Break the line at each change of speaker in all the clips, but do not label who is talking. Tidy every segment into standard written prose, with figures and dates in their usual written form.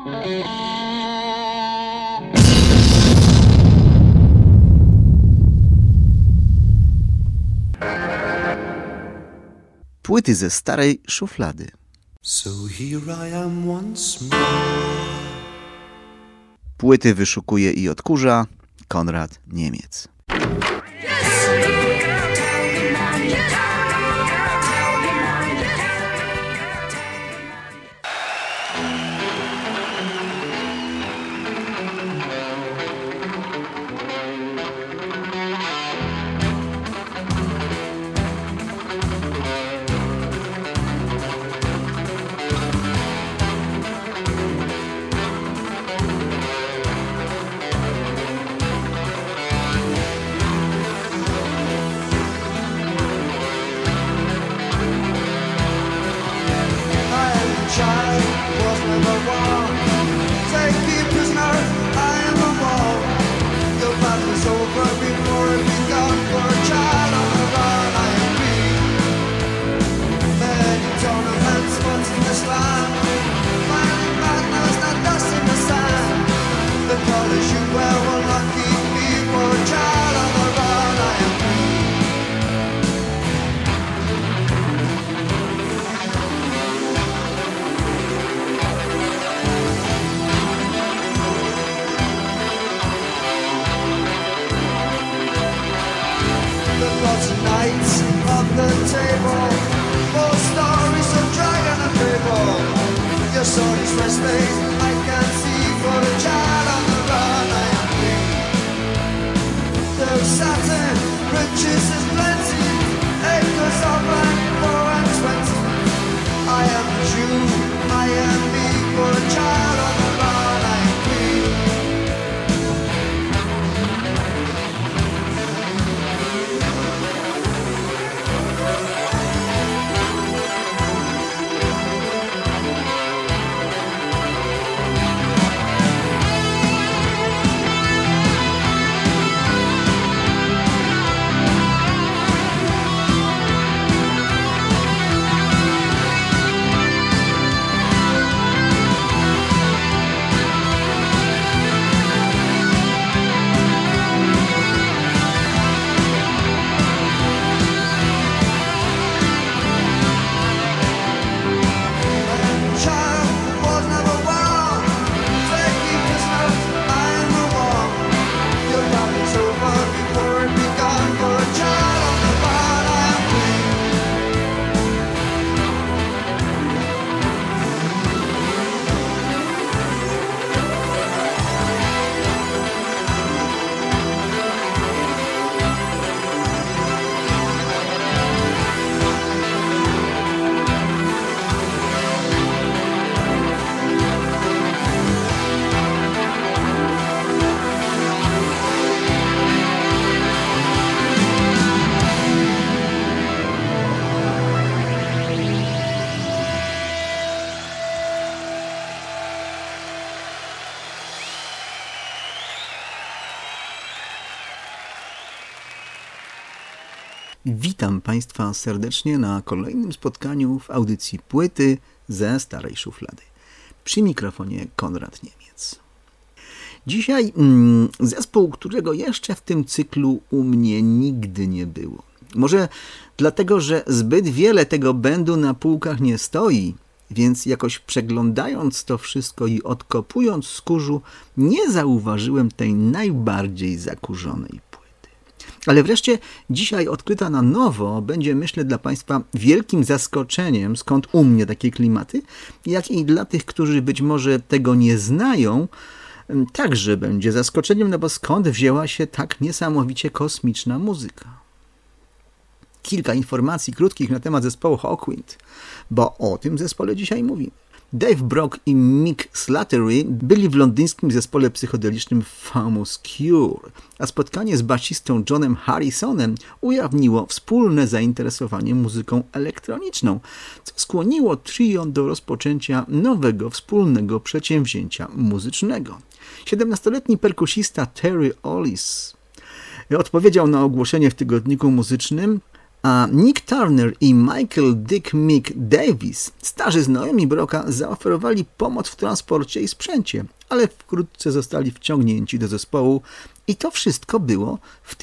Płyty ze starej szuflady.
So here I am once more.
Płyty wyszukuje i odkurza Konrad Niemiec. Witam Państwa serdecznie na kolejnym spotkaniu w audycji Płyty ze starej szuflady. Przy mikrofonie Konrad Niemiec. Dzisiaj zespół, którego jeszcze w tym cyklu u mnie nigdy nie było. Może dlatego, że zbyt wiele tego bandu na półkach nie stoi, więc jakoś przeglądając to wszystko i odkopując z kurzu, nie zauważyłem tej najbardziej zakurzonej płyty. Ale wreszcie dzisiaj odkryta na nowo będzie, myślę, dla Państwa wielkim zaskoczeniem, skąd u mnie takie klimaty, jak i dla tych, którzy być może tego nie znają, także będzie zaskoczeniem, no bo skąd wzięła się tak niesamowicie kosmiczna muzyka. Kilka informacji krótkich na temat zespołu Hawkwind, bo o tym zespole dzisiaj mówimy. Dave Brock i Mick Slattery byli w londyńskim zespole psychodelicznym Famous Cure, a spotkanie z basistą Johnem Harrisonem ujawniło wspólne zainteresowanie muzyką elektroniczną, co skłoniło trio do rozpoczęcia nowego wspólnego przedsięwzięcia muzycznego. 17-letni perkusista Terry Ollis odpowiedział na ogłoszenie w tygodniku muzycznym: a Nick Turner i Michael Dick Mick Davis, starzy znajomi Brocka, zaoferowali pomoc w transporcie i sprzęcie, ale wkrótce zostali wciągnięci do zespołu i to wszystko było w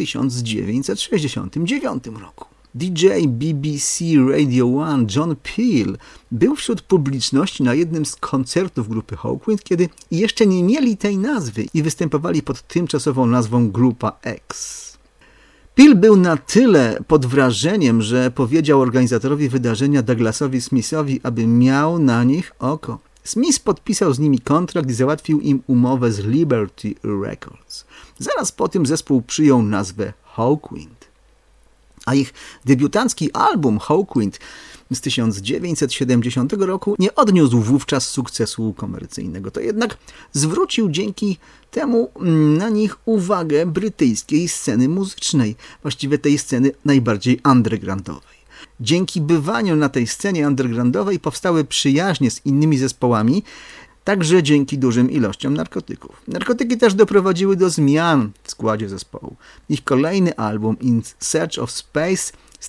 1969 roku. DJ BBC Radio 1 John Peel był wśród publiczności na jednym z koncertów grupy Hawkwind, kiedy jeszcze nie mieli tej nazwy i występowali pod tymczasową nazwą Grupa X. Peel był na tyle pod wrażeniem, że powiedział organizatorowi wydarzenia Douglasowi Smithowi, aby miał na nich oko. Smith podpisał z nimi kontrakt i załatwił im umowę z Liberty Records. Zaraz po tym zespół przyjął nazwę Hawkwind. A ich debiutancki album Hawkwind z 1970 roku nie odniósł wówczas sukcesu komercyjnego. To jednak zwrócił dzięki temu na nich uwagę brytyjskiej sceny muzycznej, właściwie tej sceny najbardziej undergroundowej. Dzięki bywaniu na tej scenie undergroundowej powstały przyjaźnie z innymi zespołami, także dzięki dużym ilościom narkotyków. Narkotyki też doprowadziły do zmian w składzie zespołu. Ich kolejny album In Search of Space z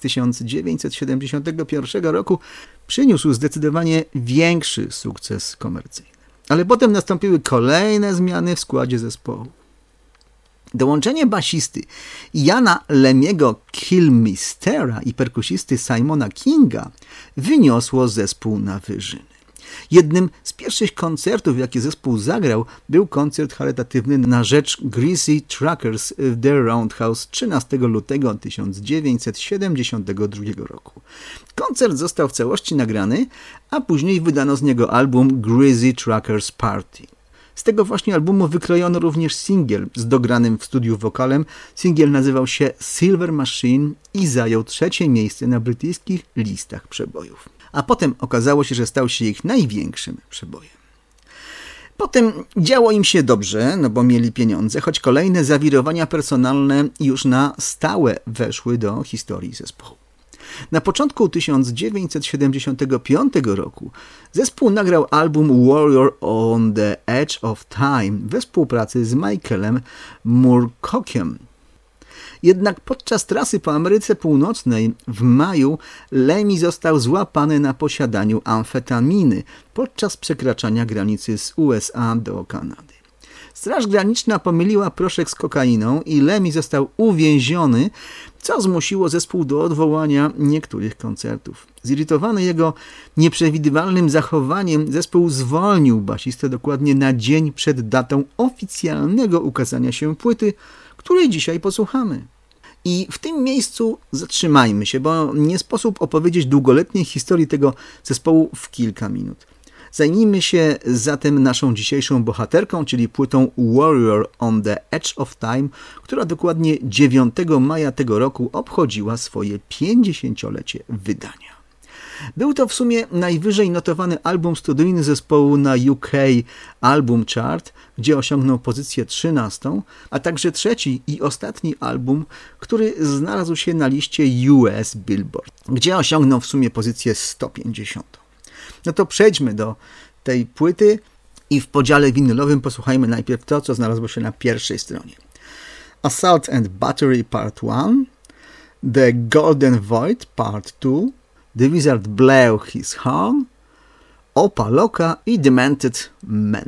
1971 roku przyniósł zdecydowanie większy sukces komercyjny. Ale potem nastąpiły kolejne zmiany w składzie zespołu. Dołączenie basisty Jana Lemiego Kilmistera i perkusisty Simona Kinga wyniosło zespół na wyżyny. Jednym z pierwszych koncertów, jakie zespół zagrał, był koncert charytatywny na rzecz Greasy Truckers w The Roundhouse 13 lutego 1972 roku. Koncert został w całości nagrany, a później wydano z niego album Greasy Truckers Party. Z tego właśnie albumu wykrojono również singiel z dogranym w studiu wokalem. Singiel nazywał się Silver Machine i zajął 3. miejsce na brytyjskich listach przebojów. A potem okazało się, że stał się ich największym przebojem. Potem działo im się dobrze, no bo mieli pieniądze, choć kolejne zawirowania personalne już na stałe weszły do historii zespołu. Na początku 1975 roku zespół nagrał album Warrior on the Edge of Time we współpracy z Michaelem Moorcockiem. Jednak podczas trasy po Ameryce Północnej w maju Lemmy został złapany na posiadaniu amfetaminy podczas przekraczania granicy z USA do Kanady. Straż Graniczna pomyliła proszek z kokainą i Lemmy został uwięziony, co zmusiło zespół do odwołania niektórych koncertów. Zirytowany jego nieprzewidywalnym zachowaniem, zespół zwolnił basistę dokładnie na dzień przed datą oficjalnego ukazania się płyty, której dzisiaj posłuchamy. I w tym miejscu zatrzymajmy się, bo nie sposób opowiedzieć długoletniej historii tego zespołu w kilka minut. Zajmijmy się zatem naszą dzisiejszą bohaterką, czyli płytą Warrior on the Edge of Time, która dokładnie 9 maja tego roku obchodziła swoje 50-lecie wydania. Był to w sumie najwyżej notowany album studyjny zespołu na UK Album Chart, gdzie osiągnął pozycję 13, a także trzeci i ostatni album, który znalazł się na liście US Billboard, gdzie osiągnął w sumie pozycję 150. No to przejdźmy do tej płyty i w podziale winylowym posłuchajmy najpierw to, co znalazło się na pierwszej stronie. Assault and Battery Part 1, The Golden Void Part 2, The Wizard Blew His Horn, Opa Loka i Demented Men.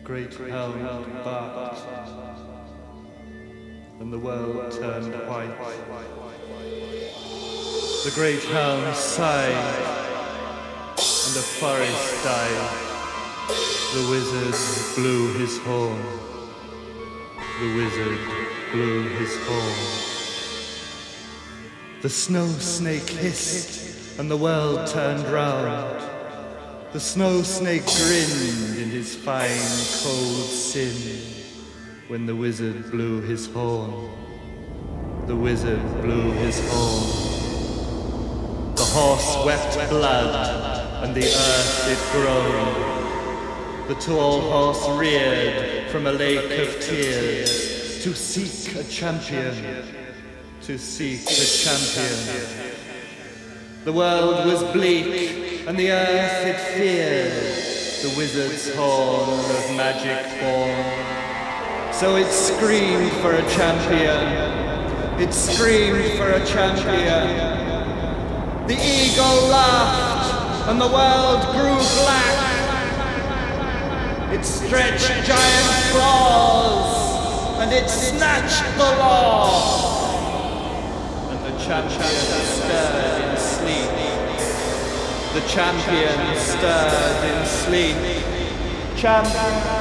great helm barked, and the world turned white. The great helm sighed, and the forest died. The wizard blew his horn. The wizard blew his horn. The snow snake hissed, and the world turned round. The snow snake grinned in his fine, cold sin when the wizard blew his horn. The wizard blew his horn. The horse wept blood, and the earth did groan. The tall horse reared from a lake of tears to seek a champion, to seek a champion. The world was bleak, and the earth it feared the wizard's horn of magic born. So it screamed for a champion. It screamed for a champion. The eagle laughed, and the world grew black. It stretched giant claws, and it snatched the law. And the champion stirred in sleep. The champion stirred in sleep. Champion.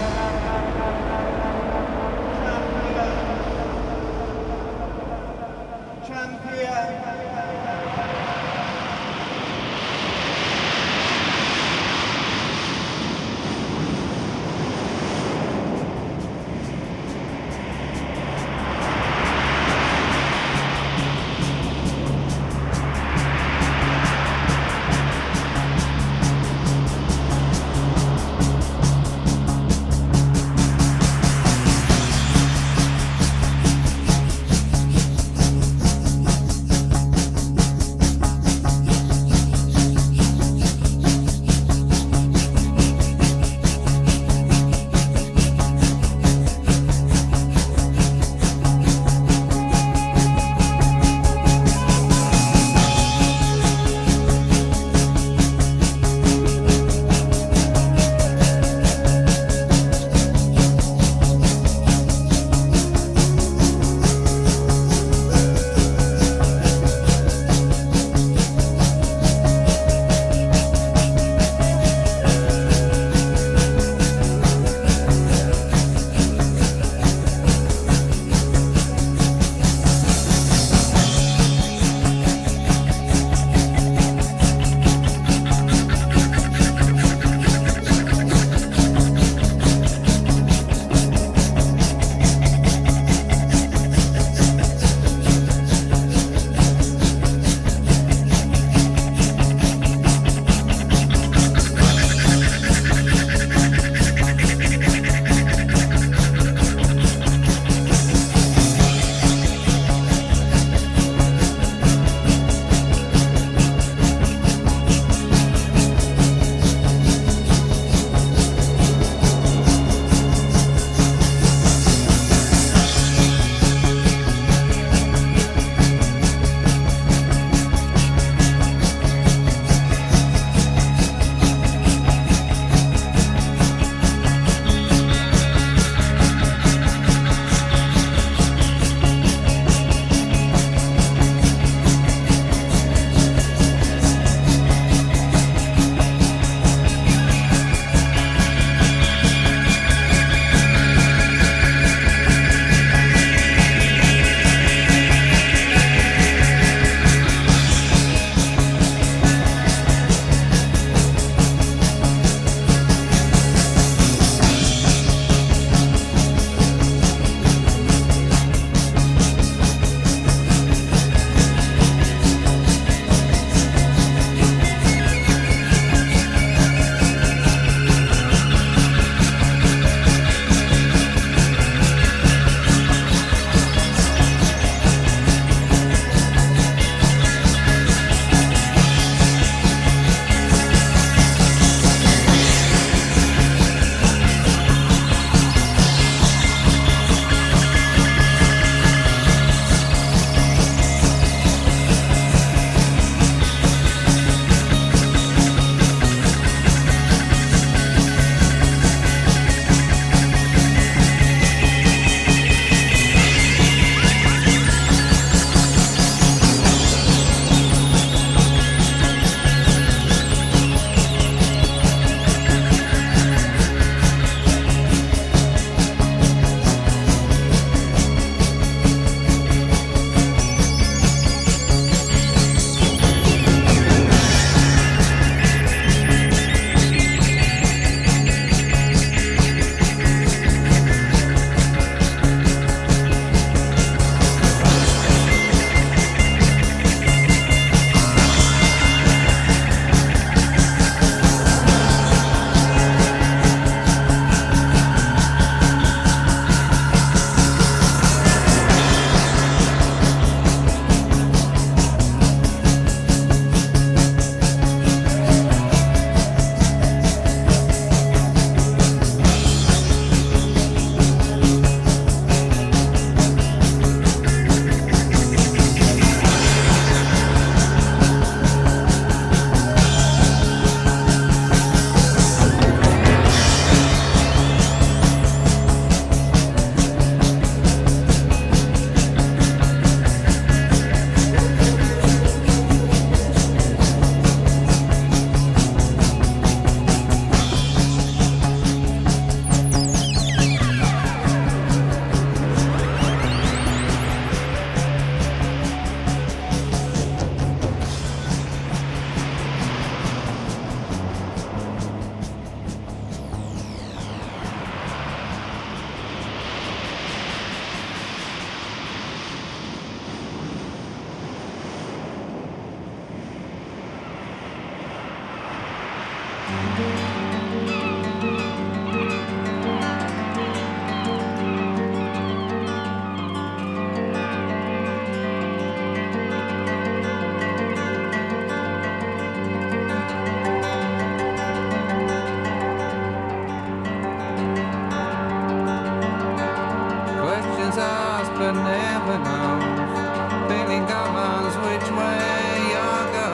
never knows. Feeling governs which way you go.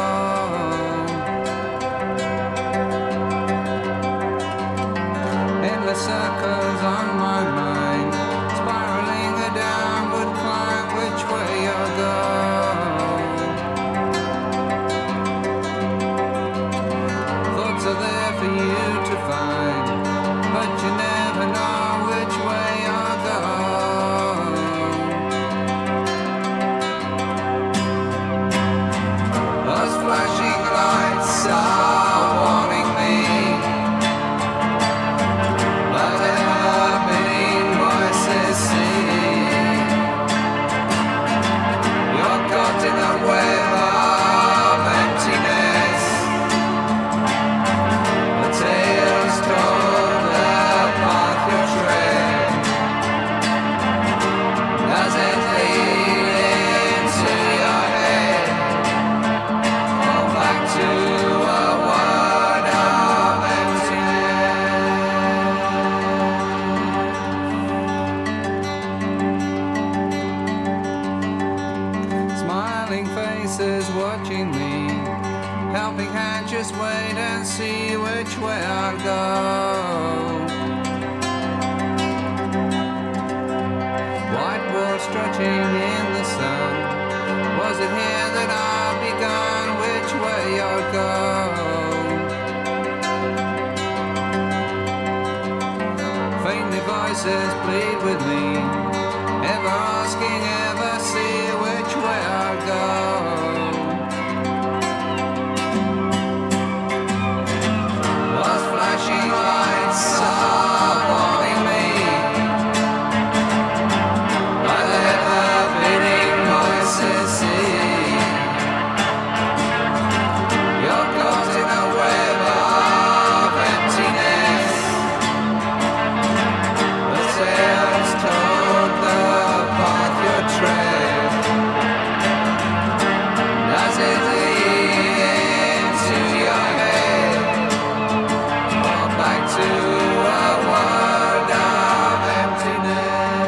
Endless circles on my mind, spiraling a downward climb which way you go. Thoughts are there for you to find, but you never know which way you go. Those flashing lights are warning me, but ever-beating voices sing. You're caught in a web of emptiness. The tales told, the path you tread. Does it lead into your head, or back to a world of emptiness? Smiling faces watching me, helping hand, just wait and see which way I'll go. White walls stretching in the sun, was it here that I begun? Which way you'll go? Faintly voices plead with me, ever asking, ever see which way I'll go. Those flashing lights are warning me, but ever-beating voices sing. You're caught in a web of emptiness. The tales told, the path you tread. Does it lead into your head, or back to a world of emptiness?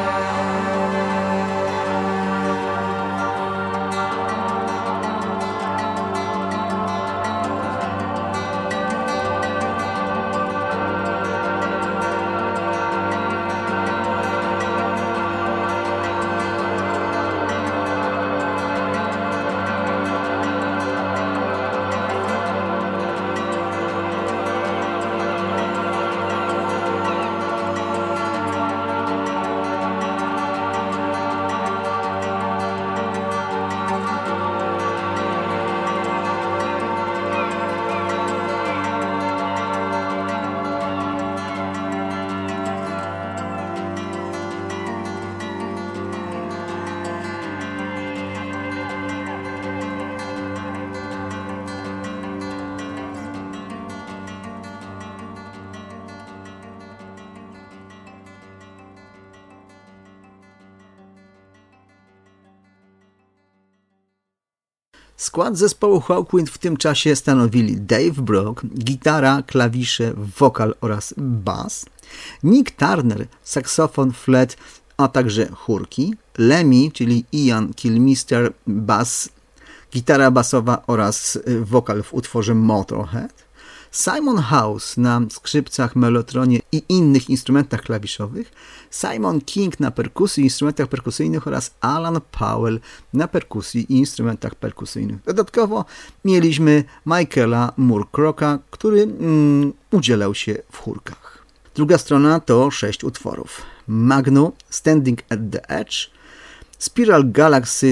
Skład zespołu Hawkwind w tym czasie stanowili Dave Brock, gitara, klawisze, wokal oraz bas, Nick Turner, saksofon, flet, a także chórki, Lemmy, czyli Ian Kilmister, bas, gitara basowa oraz wokal w utworze Motorhead, Simon House na skrzypcach, melotronie i innych instrumentach klawiszowych, Simon King na perkusji i instrumentach perkusyjnych oraz Alan Powell na perkusji i instrumentach perkusyjnych. Dodatkowo mieliśmy Michaela Moorcrocka, który udzielał się w chórkach. Druga strona to 6 utworów. Magnu, Standing at the Edge, Spiral Galaxy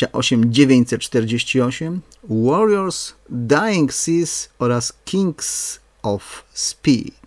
28948, Warriors, Dying Seas oraz Kings of Speed.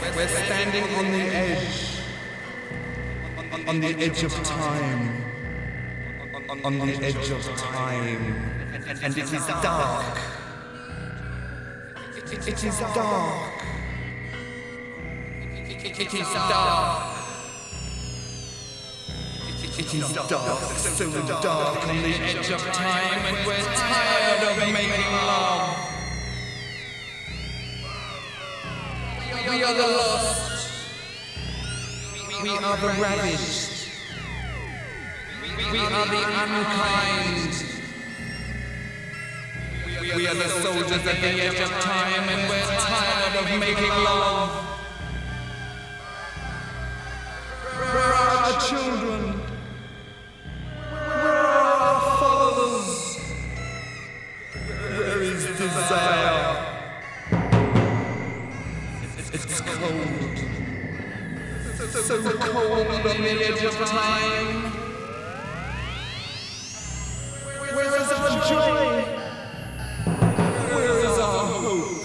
We're standing on the edge of time, on the edge of time, and it is dark. It is dark. It is dark. It is dark, so dark on the edge of time, and we're tired of making love. We are the lost. We are the ravaged. We are the unkind. We are the soldiers at the edge of time, and we're tired of making love. Where are our children? Where are our fathers? Where is desire? It's cold. So cold on the edge of time. Where is our joy? Where is our hope?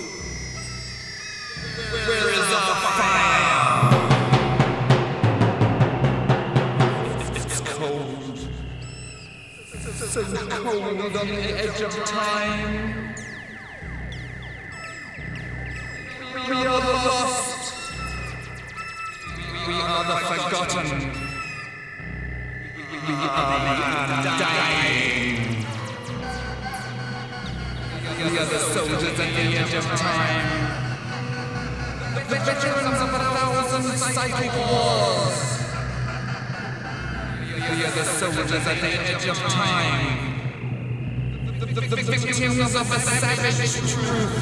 Where is our fire? It's cold. So cold on the edge of time. We are the lost. We are the forgotten. We are the undying. We are the soldiers at the edge of time. The veterans of 1,000 psychic wars. We are the soldiers at the edge of time. The victims of a savage truth.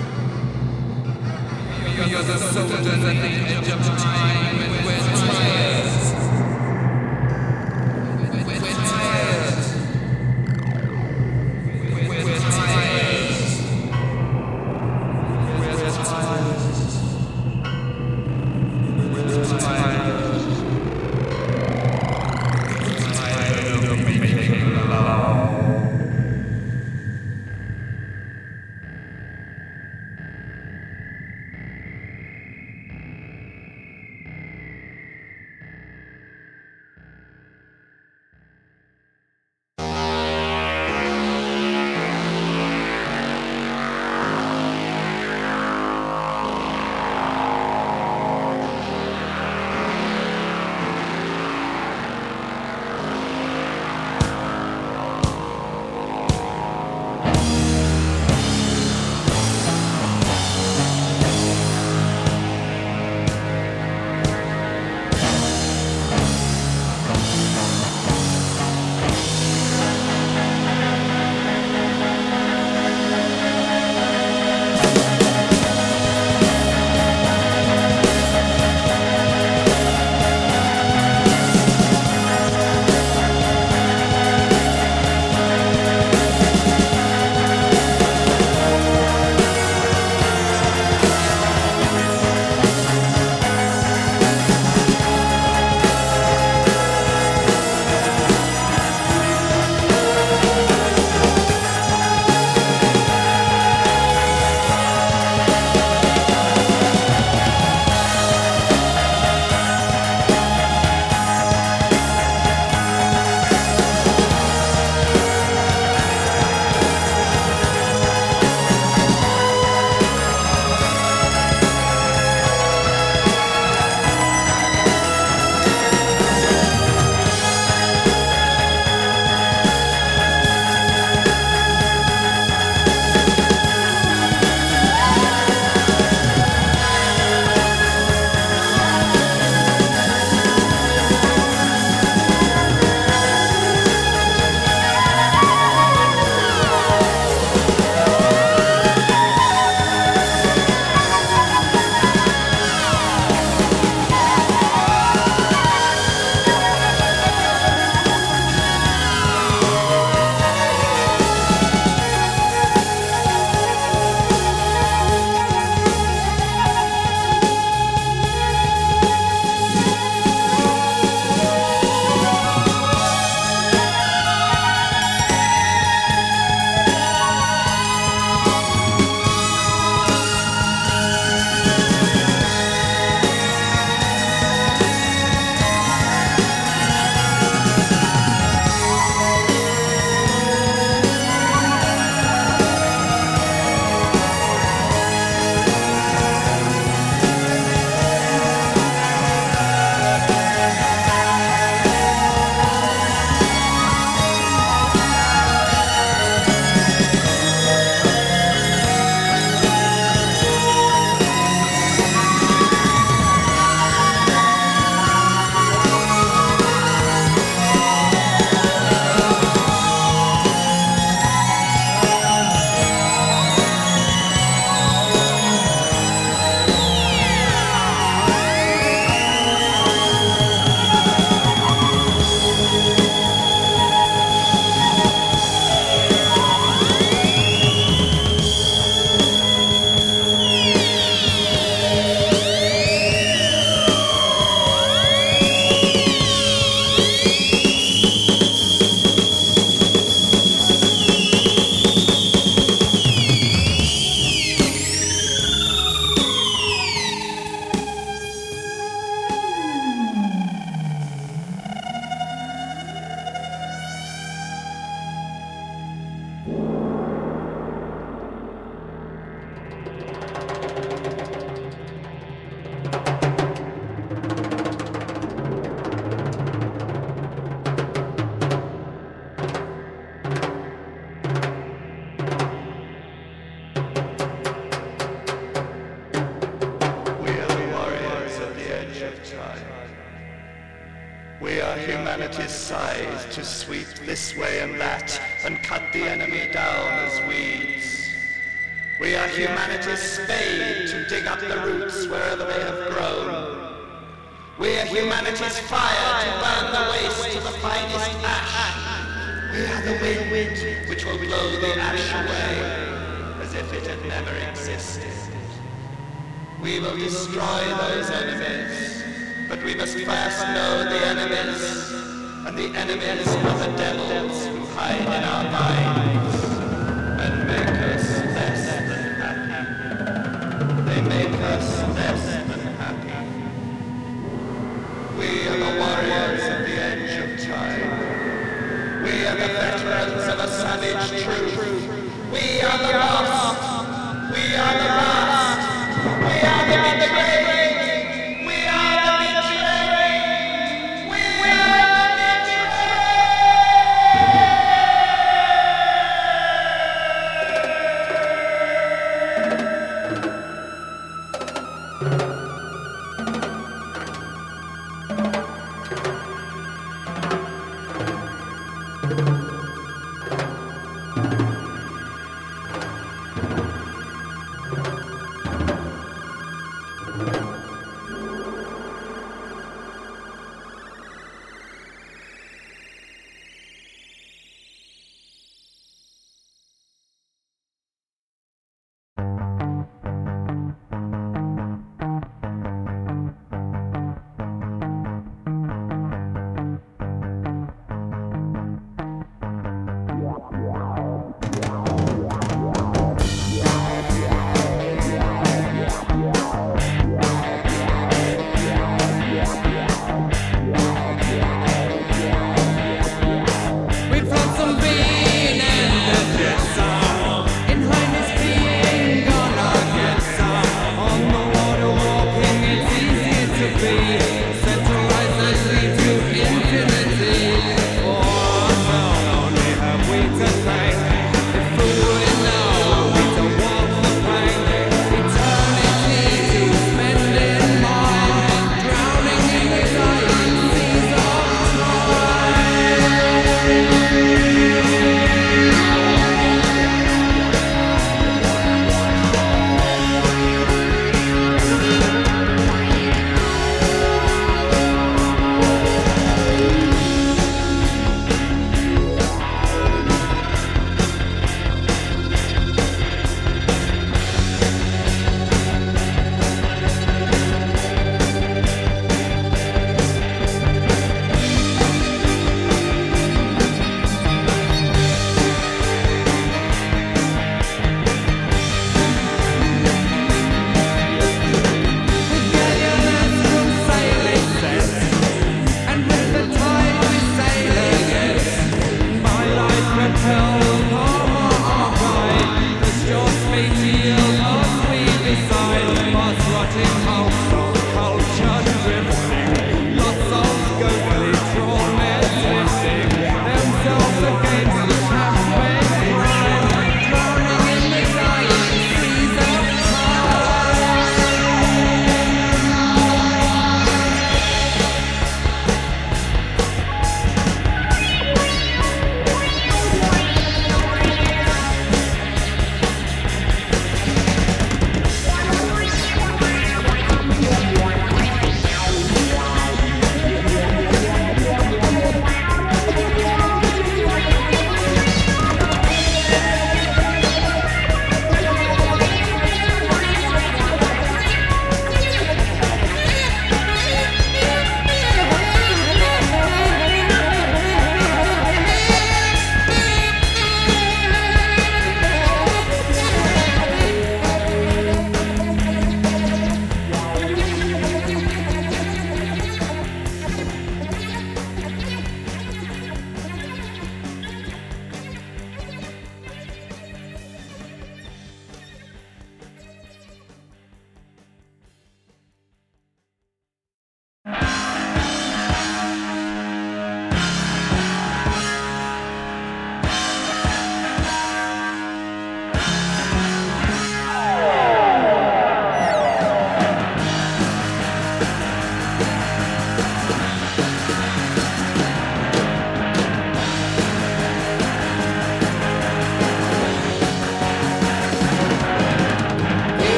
We are the soldiers at the edge of time, and we're tired. We're tired. We're tired. We're tired. We're tired. Tired of making love.
are humanity's scythe to sweep this way and that and cut the enemy down as weeds. We are humanity's spade to dig up the roots wherever they have grown. We are humanity's fire to burn the waste to the finest ash. We are the wind which will blow the ash away as if it had never existed. We will destroy those enemies, but we must first know the enemies, and the enemies are the devils who hide in our minds and make us less than happy. They make us less than happy. We are the warriors at the edge of time. We are the veterans of a savage truth. We are the lost. We are the last. We are the betrayed. We are the betrayed. We are the betrayed.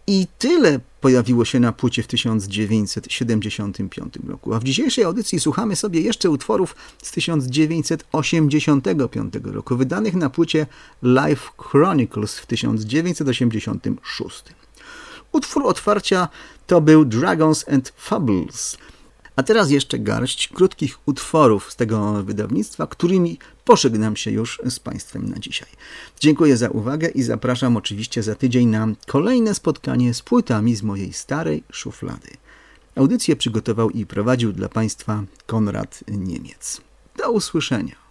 I tyle pojawiło się na płycie w 1975 roku. A w dzisiejszej audycji słuchamy sobie jeszcze utworów z 1985 roku, wydanych na płycie Live Chronicles w 1986. Utwór otwarcia to był Dragons and Fables. A teraz jeszcze garść krótkich utworów z tego wydawnictwa, którymi pożegnam się już z Państwem na dzisiaj. Dziękuję za uwagę i zapraszam oczywiście za tydzień na kolejne spotkanie z płytami z mojej starej szuflady. Audycję przygotował i prowadził dla Państwa Konrad Niemiec. Do usłyszenia.